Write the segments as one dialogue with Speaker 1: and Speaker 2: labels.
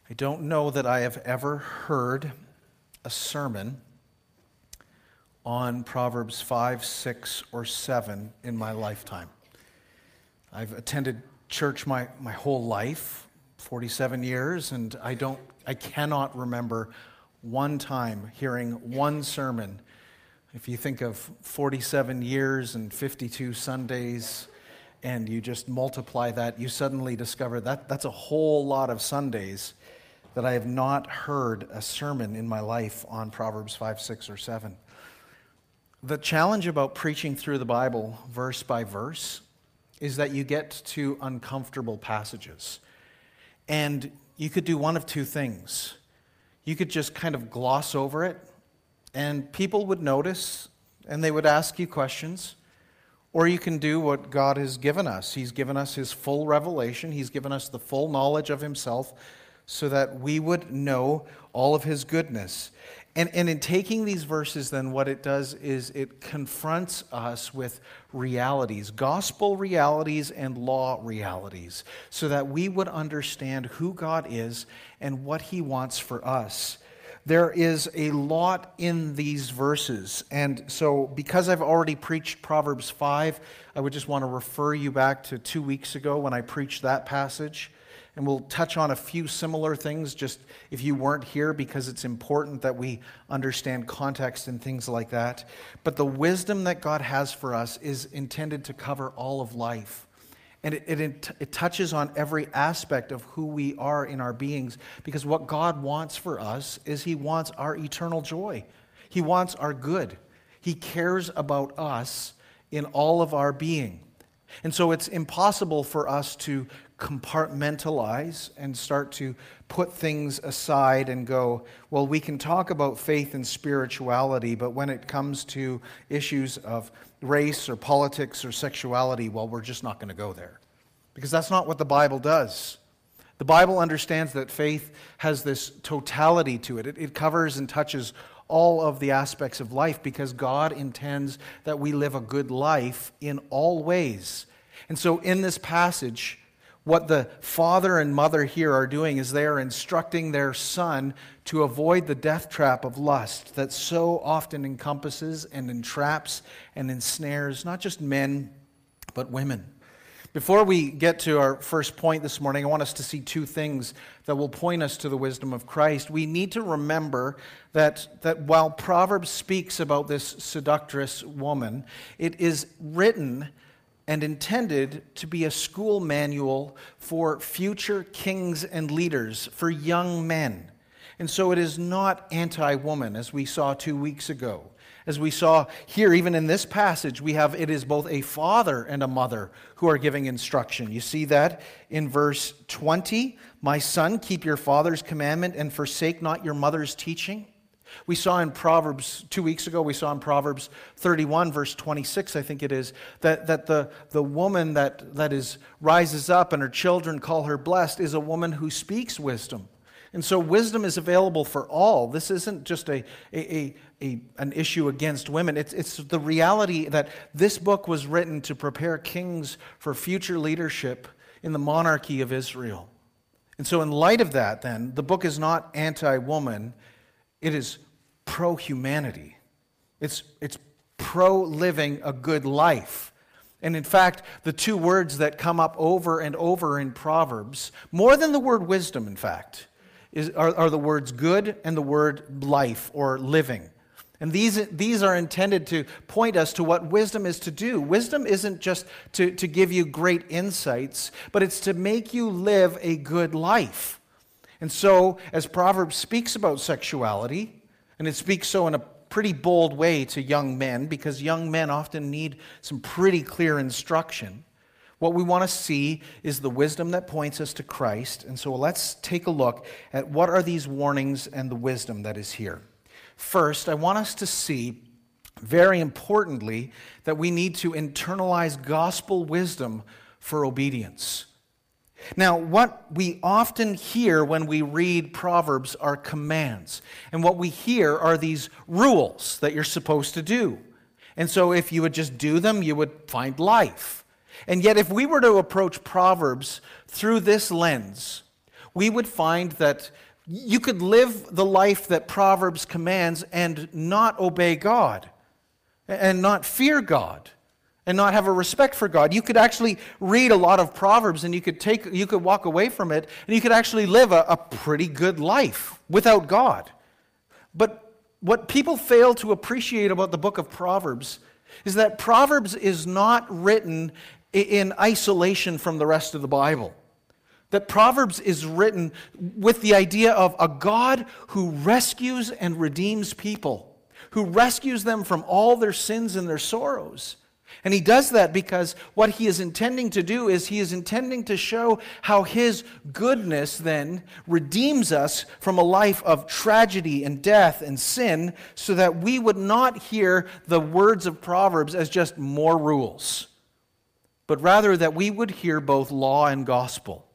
Speaker 1: I don't know that I have ever heard a sermon on Proverbs 5, 6, or 7 in my lifetime. I've attended church my whole life, 47 years, and I cannot remember one time hearing one sermon. If you think of 47 years and 52 Sundays, and you just multiply that, you suddenly discover that that's a whole lot of Sundays that I have not heard a sermon in my life on Proverbs 5, 6, or 7. The challenge about preaching through the Bible verse by verse is that you get to uncomfortable passages. And you could do one of two things. You could just kind of gloss over it, and people would notice, and they would ask you questions. Or you can do what God has given us. He's given us His full revelation. He's given us the full knowledge of Himself so that we would know all of His goodness. And in taking these verses, then, what it does is it confronts us with realities, gospel realities and law realities, so that we would understand who God is and what He wants for us. There is a lot in these verses, and so because I've already preached Proverbs 5, I would just want to refer you back to 2 weeks ago when I preached that passage, and we'll touch on a few similar things just if you weren't here, because it's important that we understand context and things like that. But the wisdom that God has for us is intended to cover all of life. And it touches on every aspect of who we are in our beings, because what God wants for us is He wants our eternal joy. He wants our good. He cares about us in all of our being. And so it's impossible for us to compartmentalize and start to put things aside and go, well, we can talk about faith and spirituality, but when it comes to issues of race or politics or sexuality, well, we're just not going to go there. Because that's not what the Bible does. The Bible understands that faith has this totality to it. It covers and touches all of the aspects of life, because God intends that we live a good life in all ways. And so in this passage, what the father and mother here are doing is they are instructing their son to avoid the death trap of lust that so often encompasses and entraps and ensnares not just men, but women. Before we get to our first point this morning, I want us to see two things that will point us to the wisdom of Christ. We need to remember that while Proverbs speaks about this seductress woman, it is written and intended to be a school manual for future kings and leaders, for young men. And so it is not anti-woman, as we saw 2 weeks ago. As we saw here, even in this passage, it is both a father and a mother who are giving instruction. You see that in verse 20, "My son, keep your father's commandment and forsake not your mother's teaching." We saw in Proverbs, 2 weeks ago, we saw in Proverbs 31, verse 26, I think it is, that the woman that rises up and her children call her blessed is a woman who speaks wisdom. And so wisdom is available for all. This isn't just an issue against women. It's the reality that this book was written to prepare kings for future leadership in the monarchy of Israel. And so in light of that, then, the book is not anti-woman. It is pro-humanity. It's pro-living a good life. And in fact, the two words that come up over and over in Proverbs, more than the word wisdom, in fact, are the words good and the word life or living. And these are intended to point us to what wisdom is to do. Wisdom isn't just to give you great insights, but it's to make you live a good life. And so, as Proverbs speaks about sexuality, and it speaks so in a pretty bold way to young men, because young men often need some pretty clear instruction, what we want to see is the wisdom that points us to Christ. And so let's take a look at what are these warnings and the wisdom that is here. First, I want us to see, very importantly, that we need to internalize gospel wisdom for obedience. Now, what we often hear when we read Proverbs are commands. And what we hear are these rules that you're supposed to do. And so if you would just do them, you would find life. And yet if we were to approach Proverbs through this lens, we would find that you could live the life that Proverbs commands and not obey God, and not fear God, and not have a respect for God. You could actually read a lot of Proverbs and you could walk away from it and you could actually live a pretty good life without God. But what people fail to appreciate about the book of Proverbs is that Proverbs is not written in isolation from the rest of the Bible. That Proverbs is written with the idea of a God who rescues and redeems people, who rescues them from all their sins and their sorrows. And he does that because what he is intending to do is he is intending to show how his goodness then redeems us from a life of tragedy and death and sin, so that we would not hear the words of Proverbs as just more rules, but rather that we would hear both law and gospel.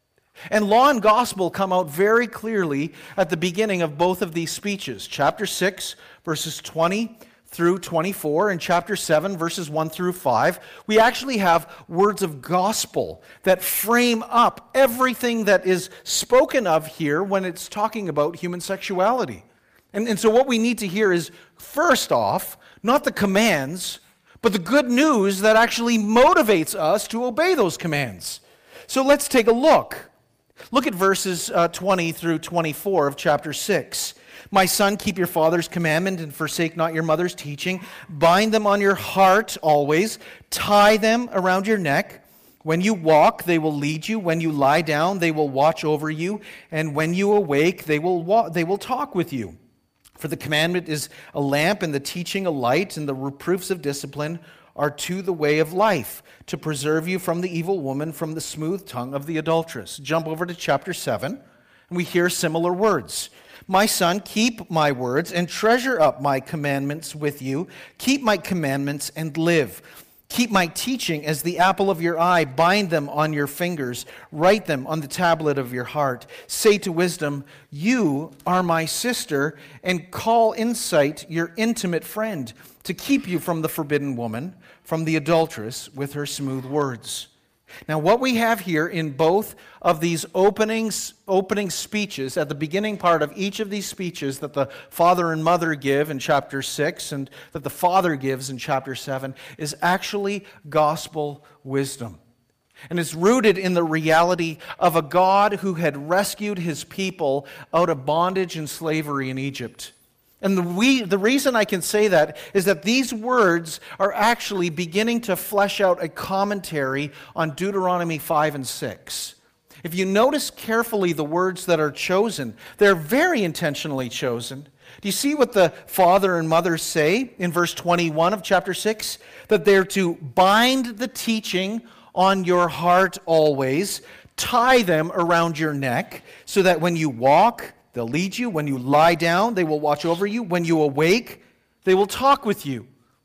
Speaker 1: And law and gospel come out very clearly at the beginning of both of these speeches. Chapter 6, verses 20 through 24, and chapter 7, verses 1 through 5, we actually have words of gospel that frame up everything that is spoken of here when it's talking about human sexuality. And so what we need to hear is, first off, not the commands, but the good news that actually motivates us to obey those commands. So let's take a look. Look at verses 20 through 24 of chapter 6. My son, keep your father's commandment and forsake not your mother's teaching. Bind them on your heart always. Tie them around your neck. When you walk, they will lead you. When you lie down, they will watch over you. And when you awake, they will talk with you. For the commandment is a lamp, and the teaching a light, and the reproofs of discipline are to the way of life, to preserve you from the evil woman, from the smooth tongue of the adulteress. Jump over to chapter 7, and we hear similar words. My son, keep my words and treasure up my commandments with you. Keep my commandments and live. Keep my teaching as the apple of your eye. Bind them on your fingers. Write them on the tablet of your heart. Say to wisdom, you are my sister, and call insight your intimate friend, to keep you from the forbidden woman, from the adulteress with her smooth words. Now, what we have here in both of these opening speeches, at the beginning part of each of these speeches that the father and mother give in chapter 6 and that the father gives in chapter 7, is actually gospel wisdom. And it's rooted in the reality of a God who had rescued his people out of bondage and slavery in Egypt. And the reason I can say that is that these words are actually beginning to flesh out a commentary on Deuteronomy 5 and 6. If you notice carefully the words that are chosen, they're very intentionally chosen. Do you see what the father and mother say in verse 21 of chapter 6? That they're to bind the teaching on your heart always, tie them around your neck, so that when you walk, they'll lead you. When you lie down, they will watch over you. When you awake, they will talk with you.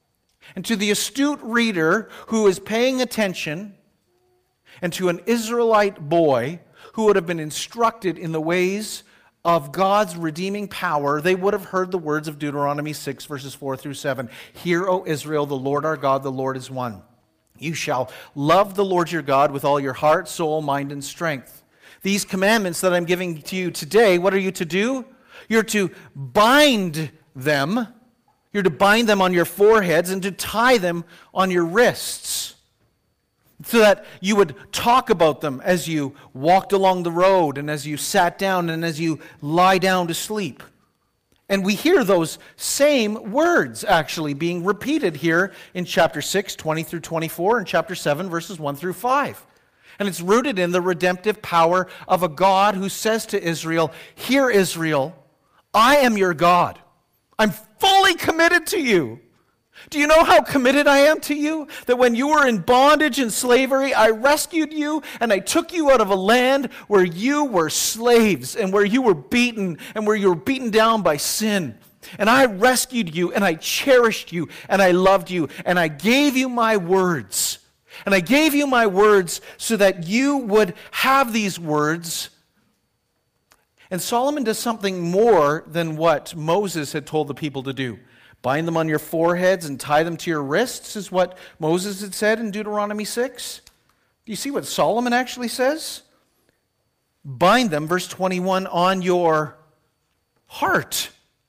Speaker 1: And to the astute reader who is paying attention, and to an Israelite boy who would have been instructed in the ways of God's redeeming power, they would have heard the words of Deuteronomy 6, verses 4 through 7. Hear, O Israel, the Lord our God, the Lord is one. You shall love the Lord your God with all your heart, soul, mind, and strength. These commandments that I'm giving to you today, what are you to do? You're to bind them. You're to bind them on your foreheads and to tie them on your wrists, so that you would talk about them as you walked along the road and as you sat down and as you lie down to sleep. And we hear those same words actually being repeated here in chapter 6, 20 through 24, and chapter 7, verses 1 through 5. And it's rooted in the redemptive power of a God who says to Israel, hear, Israel, I am your God. I'm fully committed to you. Do you know how committed I am to you? That when you were in bondage and slavery, I rescued you and I took you out of a land where you were slaves and where you were beaten and where you were beaten down by sin. And I rescued you and I cherished you and I loved you and I gave you my words. And I gave you my words so that you would have these words. And Solomon does something more than what Moses had told the people to do. Bind them on your foreheads and tie them to your wrists is what Moses had said in Deuteronomy 6. Do you see what Solomon actually says? Bind them, verse 21, on your heart.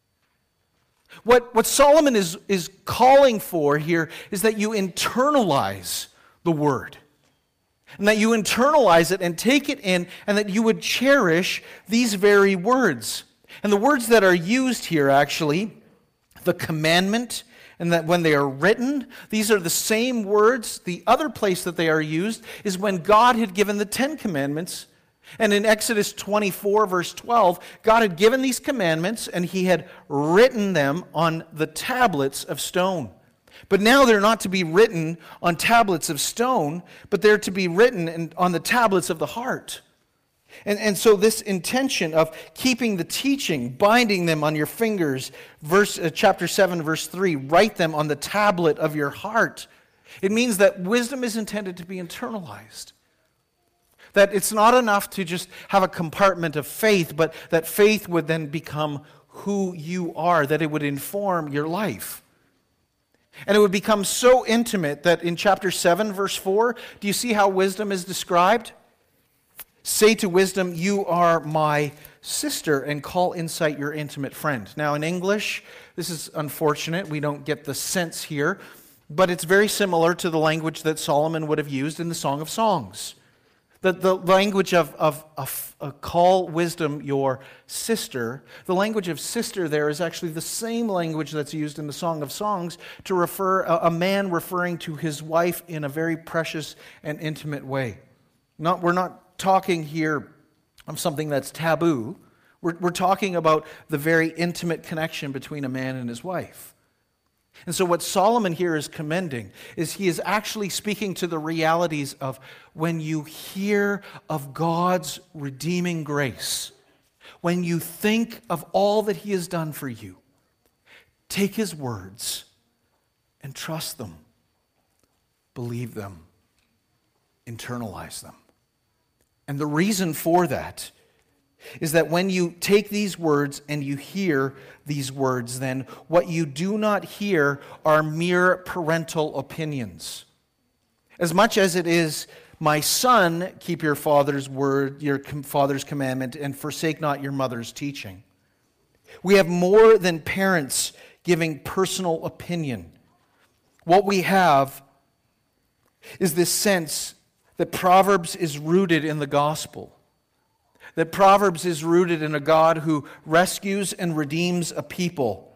Speaker 1: What Solomon is calling for here is that you internalize the word. And that you internalize it and take it in, and that you would cherish these very words. And the words that are used here, actually, the commandment, and that when they are written, these are the same words. The other place that they are used is when God had given the 10 Commandments. And in Exodus 24, verse 12, God had given these commandments, and he had written them on the tablets of stone. But now they're not to be written on tablets of stone, but they're to be written on the tablets of the heart. And so this intention of keeping the teaching, binding them on your fingers, chapter 7, verse 3, write them on the tablet of your heart. It means that wisdom is intended to be internalized. That it's not enough to just have a compartment of faith, but that faith would then become who you are, that it would inform your life. And it would become so intimate that in chapter 7, verse 4, do you see how wisdom is described? Say to wisdom, you are my sister, and call insight your intimate friend. Now in English, this is unfortunate, we don't get the sense here, but it's very similar to the language that Solomon would have used in the Song of Songs. The language of call wisdom your sister, the language of sister there is actually the same language that's used in the Song of Songs to refer a man referring to his wife in a very precious and intimate way. We're not talking here of something that's taboo. We're talking about the very intimate connection between a man and his wife. And so what Solomon here is commending is he is actually speaking to the realities of when you hear of God's redeeming grace, when you think of all that he has done for you, take his words and trust them, believe them, internalize them. And the reason for that is that when you take these words and you hear these words, then what you do not hear are mere parental opinions. As much as it is, my son, keep your father's word, your father's commandment, and forsake not your mother's teaching. We have more than parents giving personal opinion. What we have is this sense that Proverbs is rooted in the gospel. That Proverbs is rooted in a God who rescues and redeems a people.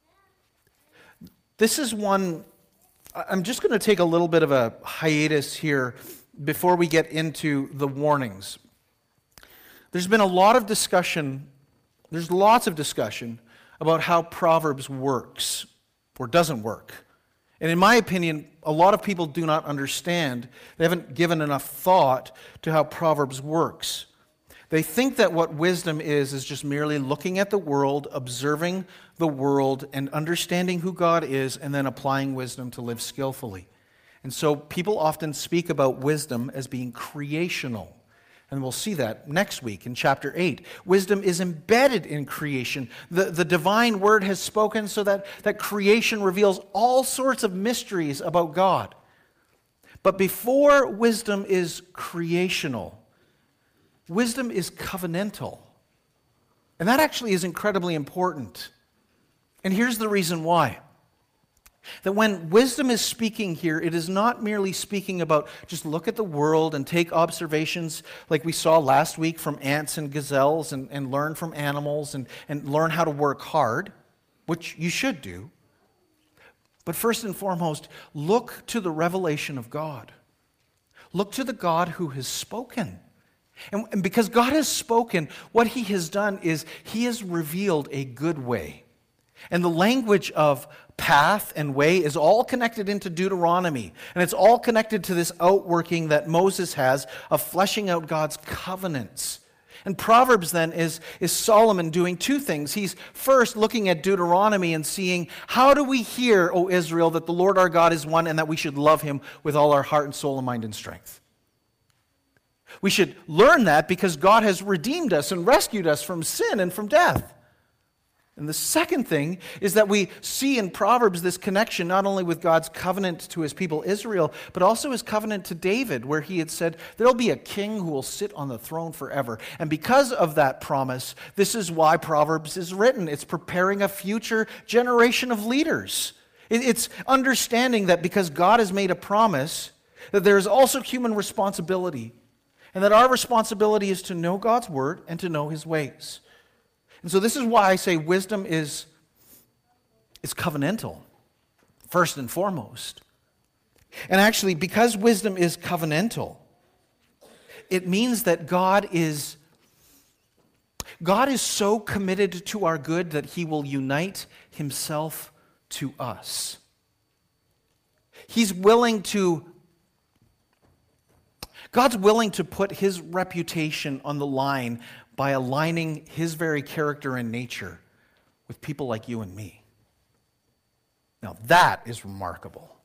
Speaker 1: This is one, I'm just going to take a little bit of a hiatus here before we get into the warnings. There's been a lot of discussion, there's lots of discussion about how Proverbs works or doesn't work. And in my opinion, a lot of people do not understand, they haven't given enough thought to how Proverbs works. They think that what wisdom is just merely looking at the world, observing the world, and understanding who God is, and then applying wisdom to live skillfully. And so people often speak about wisdom as being creational. And we'll see that next week in chapter 8. Wisdom is embedded in creation. The divine word has spoken so that creation reveals all sorts of mysteries about God. But before wisdom is creational, wisdom is covenantal. And that actually is incredibly important. And here's the reason why. That when wisdom is speaking here, it is not merely speaking about just look at the world and take observations like we saw last week from ants and gazelles and learn from animals and learn how to work hard, which you should do. But first and foremost, look to the revelation of God. Look to the God who has spoken. And because God has spoken, what he has done is he has revealed a good way. And the language of path and way is all connected into Deuteronomy. And it's all connected to this outworking that Moses has of fleshing out God's covenants. And Proverbs then is Solomon doing two things. He's first looking at Deuteronomy and seeing, how do we hear, O Israel, that the Lord our God is one and that we should love him with all our heart and soul and mind and strength? We should learn that because God has redeemed us and rescued us from sin and from death. And the second thing is that we see in Proverbs this connection not only with God's covenant to his people Israel, but also his covenant to David, where he had said, there'll be a king who will sit on the throne forever. And because of that promise, this is why Proverbs is written. It's preparing a future generation of leaders. It's understanding that because God has made a promise, that there is also human responsibility, and that our responsibility is to know God's word and to know his ways. And so this is why I say wisdom is covenantal, first and foremost. And actually, because wisdom is covenantal, it means that God is so committed to our good that he will unite himself to us. God's willing to put his reputation on the line by aligning his very character and nature with people like you and me. Now, that is remarkable.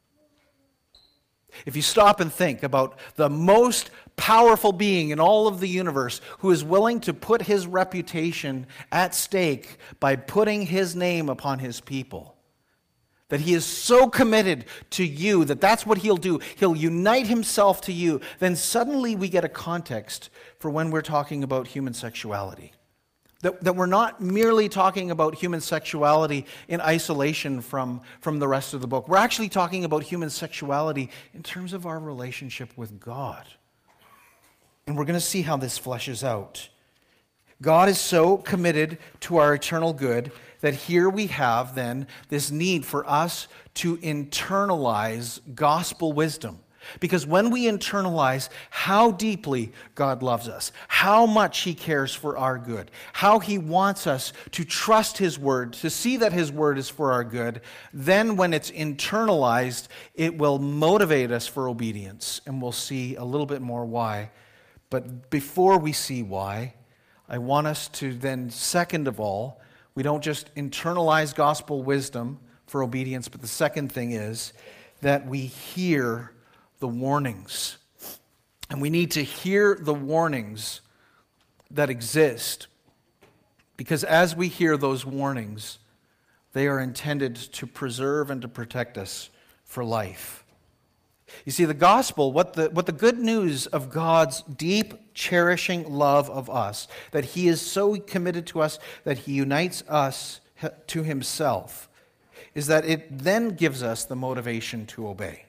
Speaker 1: If you stop and think about the most powerful being in all of the universe who is willing to put his reputation at stake by putting his name upon his people, that he is so committed to you that that's what he'll do. He'll unite himself to you. Then suddenly we get a context for when we're talking about human sexuality. That we're not merely talking about human sexuality in isolation from the rest of the book. We're actually talking about human sexuality in terms of our relationship with God. And we're going to see how this fleshes out. God is so committed to our eternal good that here we have then this need for us to internalize gospel wisdom. Because when we internalize how deeply God loves us, how much he cares for our good, how he wants us to trust his word, to see that his word is for our good, then when it's internalized, it will motivate us for obedience. And we'll see a little bit more why. But before we see why, I want us to then, second of all, we don't just internalize gospel wisdom for obedience, but the second thing is that we hear the warnings. And we need to hear the warnings that exist, because as we hear those warnings, they are intended to preserve and to protect us for life. You see, the gospel, what the good news of God's deep, cherishing love of us, that he is so committed to us that he unites us to himself, is that it then gives us the motivation to obey.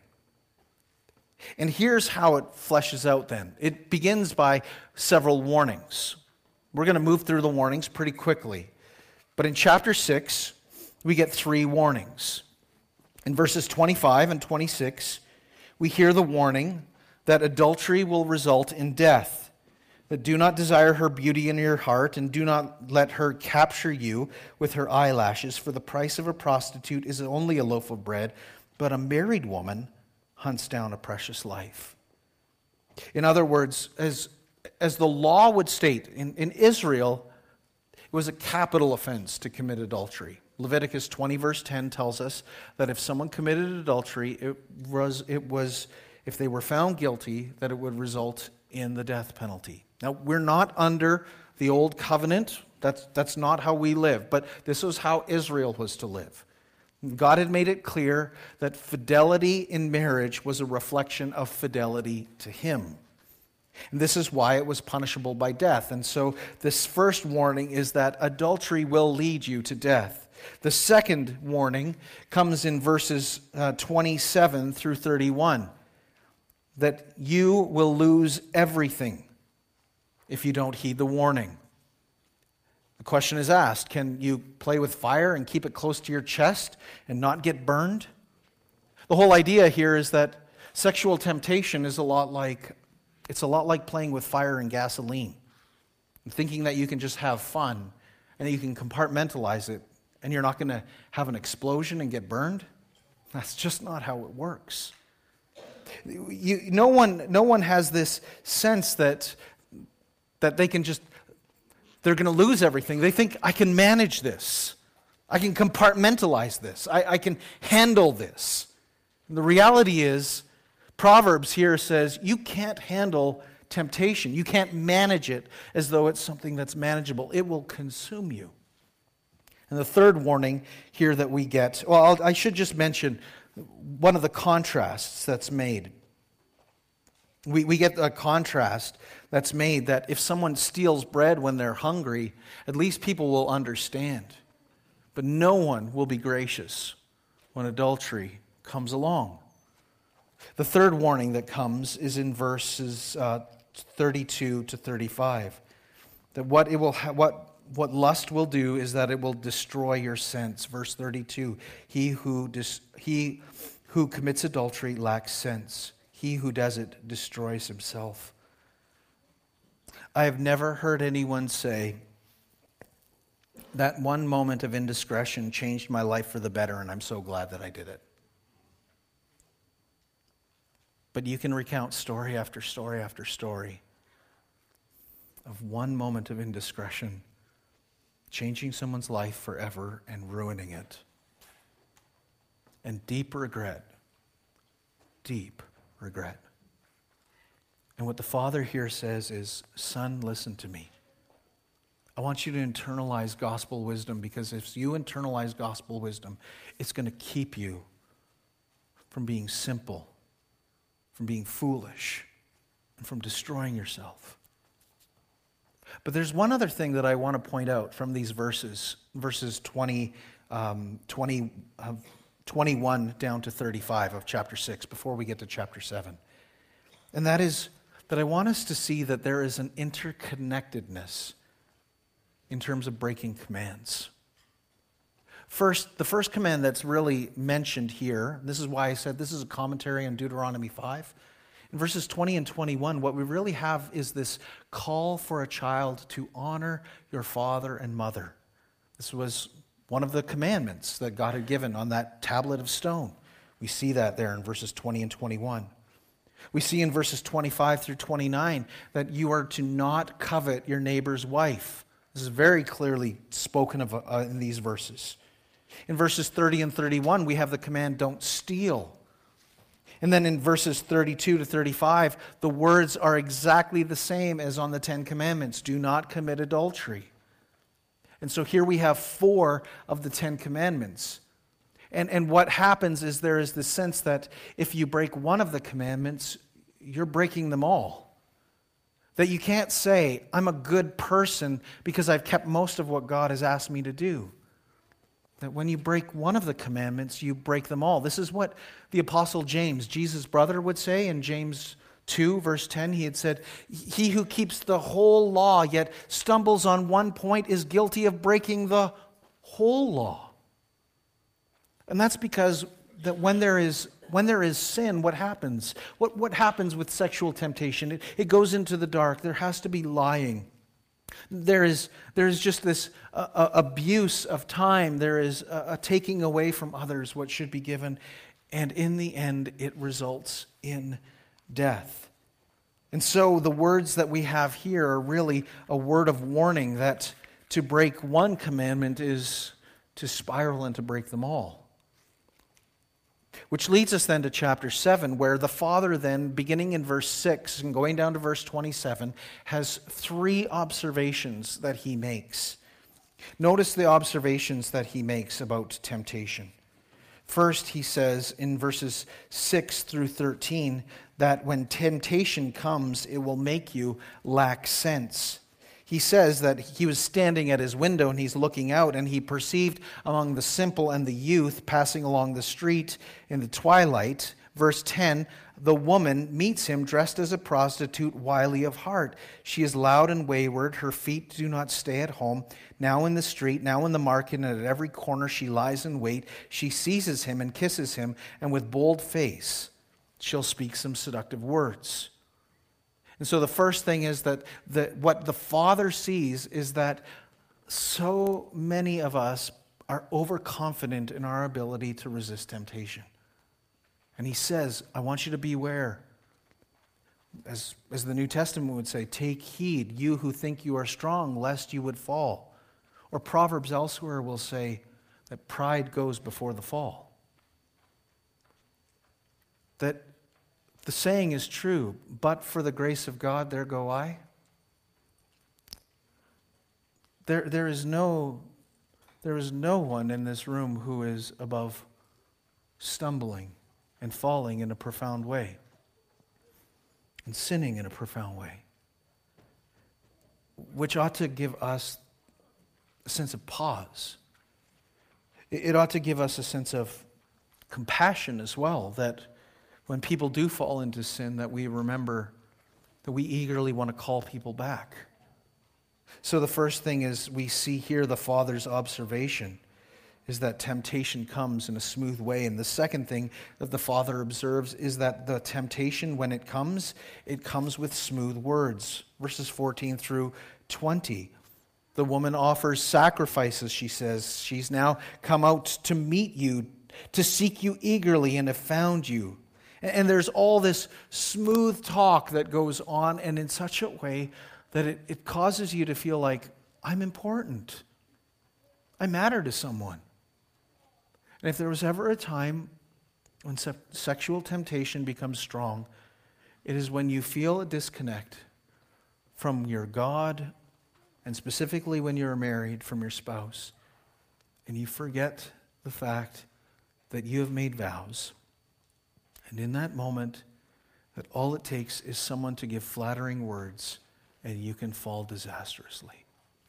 Speaker 1: And here's how it fleshes out then. It begins by several warnings. We're going to move through the warnings pretty quickly. But in chapter 6, we get 3 warnings. In verses 25 and 26, we hear the warning that adultery will result in death. That do not desire her beauty in your heart, and do not let her capture you with her eyelashes, for the price of a prostitute is only a loaf of bread, but a married woman hunts down a precious life. In other words, as the law would state, in Israel, it was a capital offense to commit adultery. Leviticus 20 verse 10 tells us that if someone committed adultery, it was if they were found guilty, that it would result in the death penalty. Now, we're not under the old covenant. That's not how we live, but this was how Israel was to live. God had made it clear that fidelity in marriage was a reflection of fidelity to him. And this is why it was punishable by death. And so this first warning is that adultery will lead you to death. The second warning comes in verses 27 through 31, that you will lose everything if you don't heed the warning. The question is asked, can you play with fire and keep it close to your chest and not get burned? The whole idea here is that sexual temptation is a lot like playing with fire and gasoline, and thinking that you can just have fun and that you can compartmentalize it and you're not going to have an explosion and get burned. That's just not how it works. No one has this sense that they can just, they're going to lose everything. They think, I can manage this. I can compartmentalize this. I can handle this. And the reality is, Proverbs here says, you can't handle temptation. You can't manage it as though it's something that's manageable. It will consume you. And the third warning here that we get, well, I should just mention one of the contrasts that's made. We get a contrast that's made that if someone steals bread when they're hungry, at least people will understand. But no one will be gracious when adultery comes along. The third warning that comes is in verses 32 to 35. That what lust will do is that it will destroy your sense. Verse 32, he who commits adultery lacks sense. He who does it destroys himself. I have never heard anyone say, that one moment of indiscretion changed my life for the better, and I'm so glad that I did it. But you can recount story after story after story of one moment of indiscretion changing someone's life forever and ruining it. And deep regret. And what the Father here says is, son, listen to me. I want you to internalize gospel wisdom, because if you internalize gospel wisdom, it's going to keep you from being simple, from being foolish, and from destroying yourself. But there's one other thing that I want to point out from these verses 21 down to 35 of chapter 6, before we get to chapter 7. And that is that I want us to see that there is an interconnectedness in terms of breaking commands. First, the first command that's really mentioned here, this is why I said this is a commentary on Deuteronomy 5. In verses 20 and 21, what we really have is this call for a child to honor your father and mother. This was one of the commandments that God had given on that tablet of stone. We see that there in verses 20 and 21. We see in verses 25 through 29 that you are to not covet your neighbor's wife. This is very clearly spoken of in these verses. In verses 30 and 31, we have the command, don't steal. And then in verses 32 to 35, the words are exactly the same as on the Ten Commandments. Do not commit adultery. And so here we have 4 of the 10 Commandments. And what happens is there is this sense that if you break one of the commandments, you're breaking them all. That you can't say, I'm a good person because I've kept most of what God has asked me to do. That when you break one of the commandments, you break them all. This is what the Apostle James, Jesus' brother, would say in James 2, verse 10. He had said, he who keeps the whole law yet stumbles on one point is guilty of breaking the whole law. And that's because that when there is sin, what happens? What happens with sexual temptation? It goes into the dark. There has to be lying. There is just this abuse of time. There is a taking away from others what should be given. And in the end, it results in death. And so the words that we have here are really a word of warning that to break one commandment is to spiral and to break them all. Which leads us then to chapter 7, where the Father then, beginning in verse 6 and going down to verse 27, has 3 observations that he makes. Notice the observations that he makes about temptation. First, he says in verses 6 through 13 that when temptation comes, it will make you lack sense. He says that he was standing at his window and he's looking out, and he perceived among the simple and the youth passing along the street in the twilight. Verse 10, the woman meets him dressed as a prostitute, wily of heart. She is loud and wayward. Her feet do not stay at home. Now in the street, now in the market, and at every corner she lies in wait. She seizes him and kisses him, and with bold face she'll speak some seductive words. And so the first thing is that what the Father sees is that so many of us are overconfident in our ability to resist temptation. And he says, I want you to beware. As the New Testament would say, take heed, you who think you are strong, lest you would fall. Or Proverbs elsewhere will say that pride goes before the fall. That the saying is true, but for the grace of God, there go I. There's no there is no one in this room who is above stumbling and falling in a profound way and sinning in a profound way, which ought to give us a sense of pause. It ought to give us a sense of compassion as well, that when people do fall into sin, that we remember that we eagerly want to call people back. So the first thing is we see here the Father's observation is that temptation comes in a smooth way. And the second thing that the Father observes is that the temptation, when it comes with smooth words. Verses 14 through 20. The woman offers sacrifices, she says. She's now come out to meet you, to seek you eagerly, and have found you. And there's all this smooth talk that goes on, and in such a way that it causes you to feel like, I'm important. I matter to someone. And if there was ever a time when sexual temptation becomes strong, it is when you feel a disconnect from your God, and specifically when you're married, from your spouse, and you forget the fact that you have made vows. And in that moment, that all it takes is someone to give flattering words, and you can fall disastrously.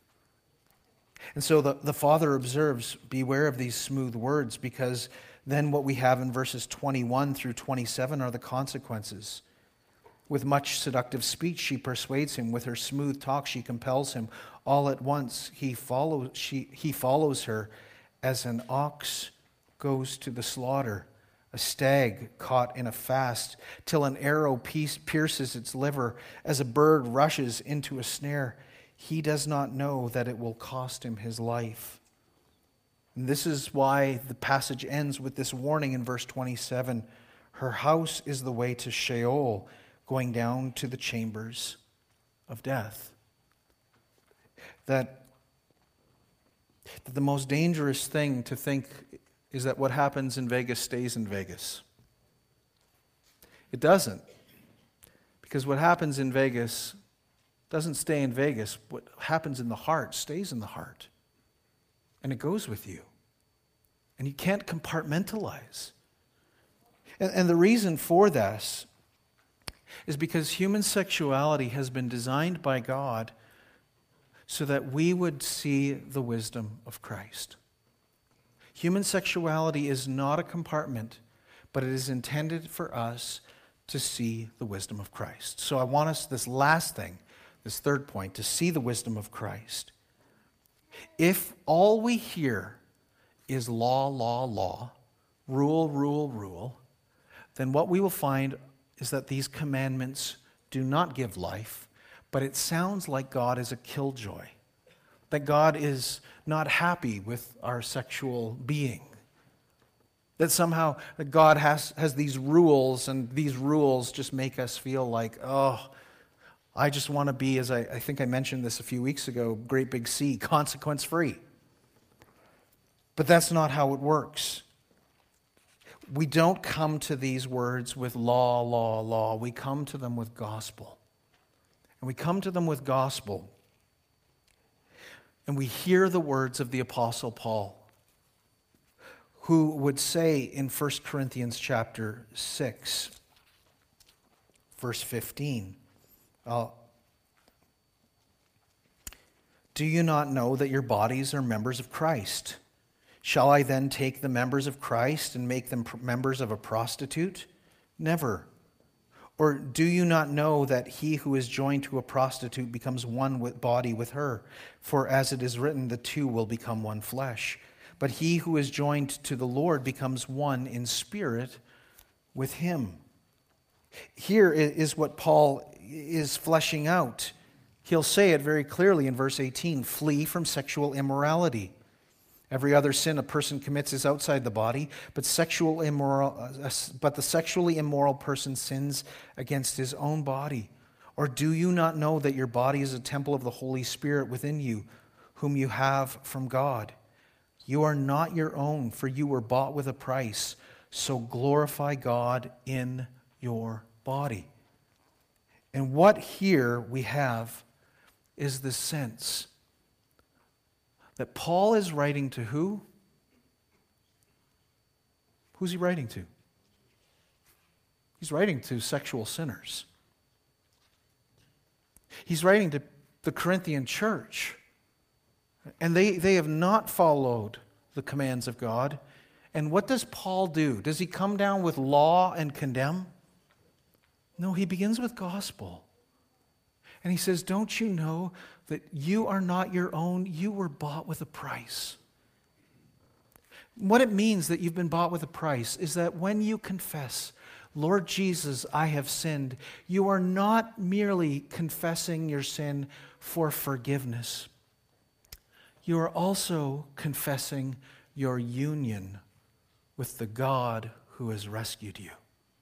Speaker 1: And so the Father observes, beware of these smooth words, because then what we have in verses 21 through 27 are the consequences. With much seductive speech, she persuades him. With her smooth talk, she compels him. All at once, he follows her as an ox goes to the slaughter, a stag caught in a fast, till an arrow pierces its liver, as a bird rushes into a snare. He does not know that it will cost him his life. And this is why the passage ends with this warning in verse 27. Her house is the way to Sheol, going down to the chambers of death. That the most dangerous thing to think is that what happens in Vegas stays in Vegas. It doesn't. Because what happens in Vegas doesn't stay in Vegas. What happens in the heart stays in the heart. And it goes with you. And you can't compartmentalize. And the reason for this is because human sexuality has been designed by God so that we would see the wisdom of Christ. Human sexuality is not a compartment, but it is intended for us to see the wisdom of Christ. So I want us, this last thing, this third point, to see the wisdom of Christ. If all we hear is law, law, law, rule, rule, rule, then what we will find is that these commandments do not give life, but it sounds like God is a killjoy, that God is not happy with our sexual being, that somehow that God has these rules, and these rules just make us feel like, oh, I just want to be, as I think I mentioned this a few weeks ago, great big C, consequence-free. But that's not how it works. We don't come to these words with law, law, law. We come to them with gospel. And we come to them with gospel. And we hear the words of the Apostle Paul, who would say in 1 Corinthians chapter 6, verse 15, do you not know that your bodies are members of Christ? Shall I then take the members of Christ and make them members of a prostitute? Never. Or do you not know that he who is joined to a prostitute becomes one body with her? For as it is written, the two will become one flesh. But he who is joined to the Lord becomes one in spirit with him. Here is what Paul is fleshing out. He'll say it very clearly in verse 18, flee from sexual immorality. Every other sin a person commits is outside the body, but the sexually immoral person sins against his own body. Or do you not know that your body is a temple of the Holy Spirit within you, whom you have from God? You are not your own, for you were bought with a price. So glorify God in your body. And what here we have is the sense that Paul is writing to who? Who's he writing to? He's writing to sexual sinners. He's writing to the Corinthian church. And they have not followed the commands of God. And what does Paul do? Does he come down with law and condemn? No, he begins with gospel. And he says, don't you know that you are not your own? You were bought with a price. What it means that you've been bought with a price is that when you confess, Lord Jesus, I have sinned, you are not merely confessing your sin for forgiveness. You are also confessing your union with the God who has rescued you.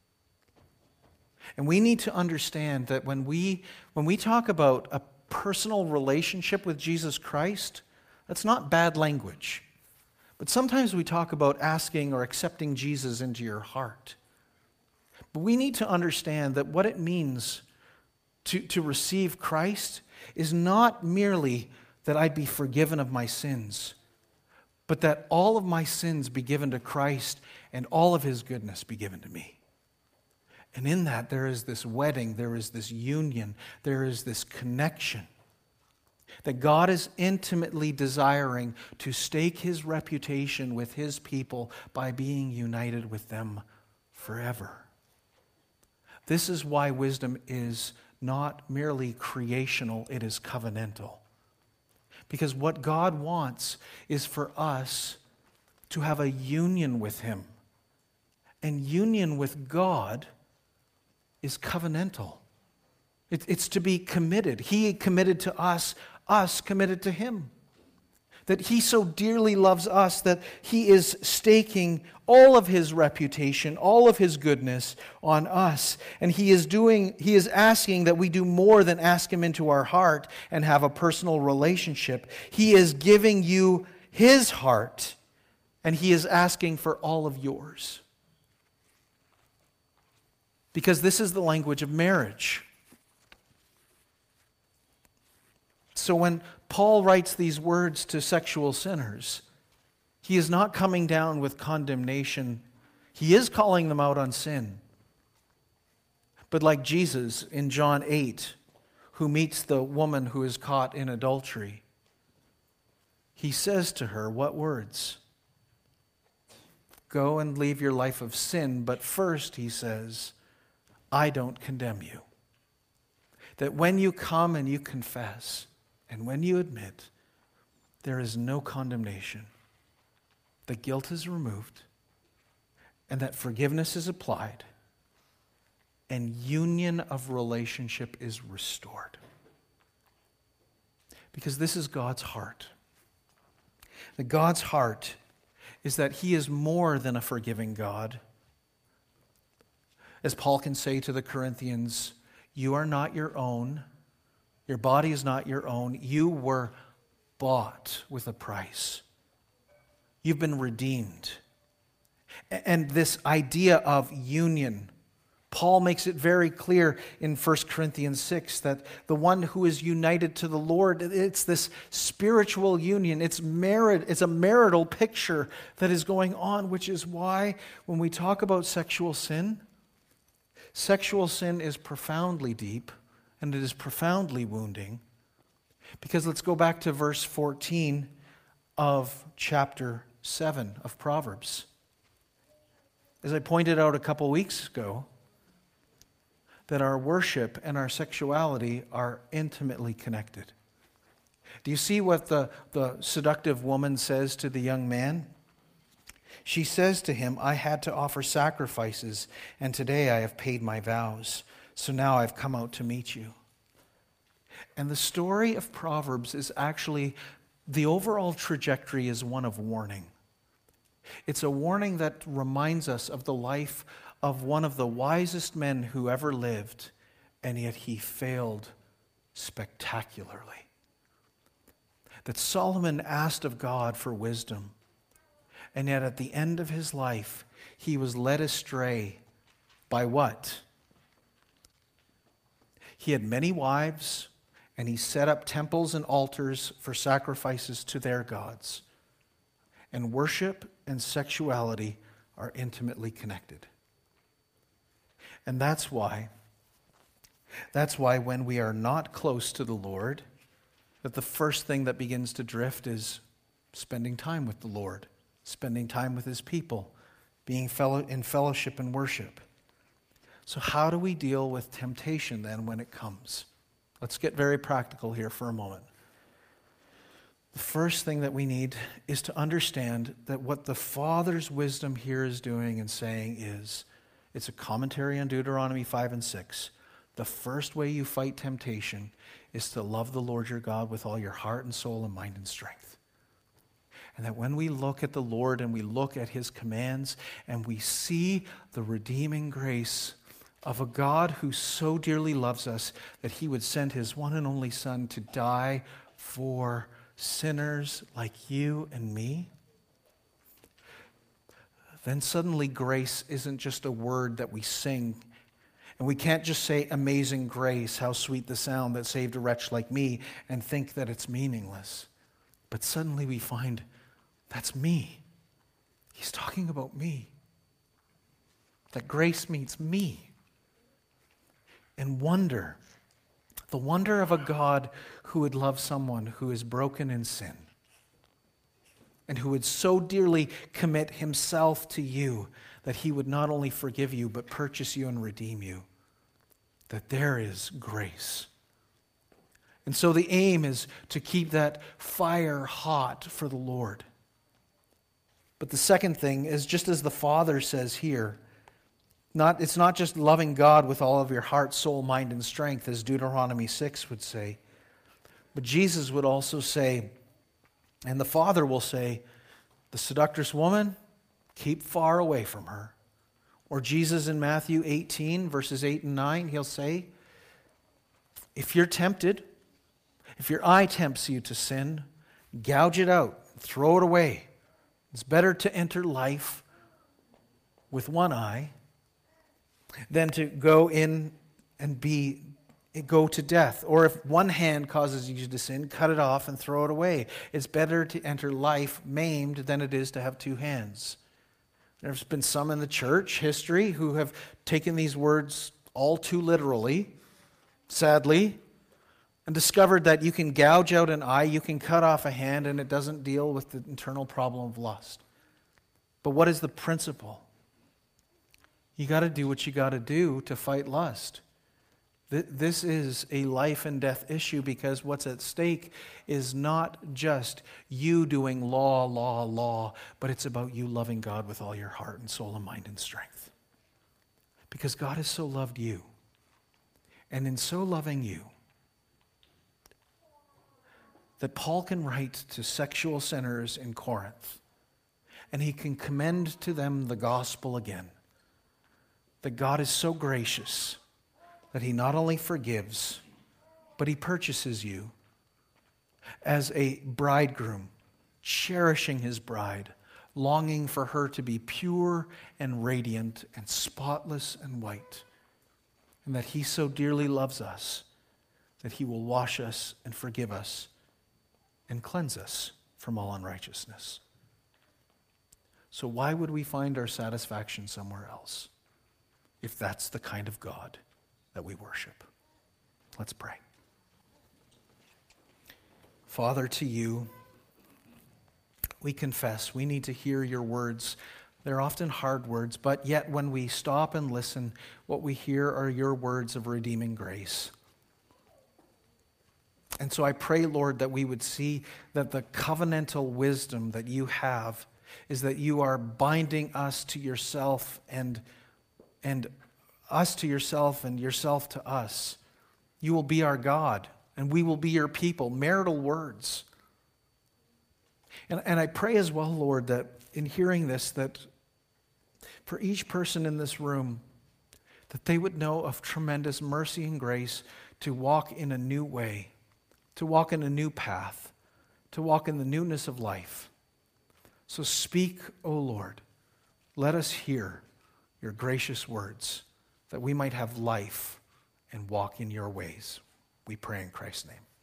Speaker 1: And we need to understand that when we talk about a personal relationship with Jesus Christ, that's not bad language. But sometimes we talk about asking or accepting Jesus into your heart. But we need to understand that what it means to receive Christ is not merely that I'd be forgiven of my sins, but that all of my sins be given to Christ and all of his goodness be given to me. And in that, there is this wedding, there is this union, there is this connection that God is intimately desiring to stake his reputation with his people by being united with them forever. This is why wisdom is not merely creational, it is covenantal. Because what God wants is for us to have a union with him. And union with God is covenantal. It's to be committed. He committed to us committed to him. That he so dearly loves us that he is staking all of his reputation, all of his goodness on us. And he is asking that we do more than ask him into our heart and have a personal relationship. He is giving you his heart, and he is asking for all of yours. Because this is the language of marriage. So when Paul writes these words to sexual sinners, he is not coming down with condemnation. He is calling them out on sin. But like Jesus in John 8, who meets the woman who is caught in adultery, he says to her, what words? Go and leave your life of sin, but first, he says, I don't condemn you. That when you come and you confess, and when you admit, there is no condemnation. The guilt is removed, and that forgiveness is applied, and union of relationship is restored. Because this is God's heart. That God's heart is that he is more than a forgiving God. As Paul can say to the Corinthians, you are not your own. Your body is not your own. You were bought with a price. You've been redeemed. And this idea of union, Paul makes it very clear in 1 Corinthians 6 that the one who is united to the Lord, it's this spiritual union. It's a marital picture that is going on, which is why when we talk about sexual sin is profoundly deep. And it is profoundly wounding. Because let's go back to verse 14 of chapter 7 of Proverbs. As I pointed out a couple weeks ago, that our worship and our sexuality are intimately connected. Do you see what the seductive woman says to the young man? She says to him, I had to offer sacrifices, and today I have paid my vows. So now I've come out to meet you. And the story of Proverbs is actually, the overall trajectory is one of warning. It's a warning that reminds us of the life of one of the wisest men who ever lived, and yet he failed spectacularly. That Solomon asked of God for wisdom, and yet at the end of his life, he was led astray by what? He had many wives, and he set up temples and altars for sacrifices to their gods. And worship and sexuality are intimately connected. And that's why when we are not close to the Lord, that the first thing that begins to drift is spending time with the Lord, spending time with his people, being in fellowship and worship. So how do we deal with temptation then when it comes? Let's get very practical here for a moment. The first thing that we need is to understand that what the Father's wisdom here is doing and saying is, it's a commentary on Deuteronomy 5 and 6. The first way you fight temptation is to love the Lord your God with all your heart and soul and mind and strength. And that when we look at the Lord and we look at his commands and we see the redeeming grace of a God who so dearly loves us that he would send his one and only Son to die for sinners like you and me, then suddenly grace isn't just a word that we sing. And we can't just say, "Amazing grace, how sweet the sound that saved a wretch like me," and think that it's meaningless. But suddenly we find, that's me. He's talking about me. That grace meets me. And wonder. The wonder of a God who would love someone who is broken in sin and who would so dearly commit himself to you that he would not only forgive you but purchase you and redeem you, that there is grace. And so the aim is to keep that fire hot for the Lord. But the second thing is, just as the Father says here, it's not just loving God with all of your heart, soul, mind, and strength, as Deuteronomy 6 would say. But Jesus would also say, and the Father will say, the seductress woman, keep far away from her. Or Jesus in Matthew 18, verses 8 and 9, he'll say, if you're tempted, if your eye tempts you to sin, gouge it out, throw it away. It's better to enter life with one eye than to go in and go to death. Or if one hand causes you to sin, cut it off and throw it away. It's better to enter life maimed than it is to have two hands. There's been some in the church history who have taken these words all too literally, sadly, and discovered that you can gouge out an eye, you can cut off a hand, and it doesn't deal with the internal problem of lust. But what is the principle? You got to do what you got to do to fight lust. This is a life and death issue, because what's at stake is not just you doing law, but it's about you loving God with all your heart and soul and mind and strength. Because God has so loved you. And in so loving you, that Paul can write to sexual sinners in Corinth, and he can commend to them the gospel again. That God is so gracious that he not only forgives, but he purchases you as a bridegroom, cherishing his bride, longing for her to be pure and radiant and spotless and white. And that he so dearly loves us that he will wash us and forgive us and cleanse us from all unrighteousness. So why would we find our satisfaction somewhere else if that's the kind of God that we worship? Let's pray. Father, to you, we confess we need to hear your words. They're often hard words, but yet when we stop and listen, what we hear are your words of redeeming grace. And so I pray, Lord, that we would see that the covenantal wisdom that you have is that you are binding us to yourself and us to yourself and yourself to us. You will be our God, and we will be your people. Marital words. And I pray as well, Lord, that in hearing this, that for each person in this room, that they would know of tremendous mercy and grace to walk in a new way, to walk in a new path, to walk in the newness of life. So speak, O Lord. Let us hear your gracious words, that we might have life and walk in your ways. We pray in Christ's name.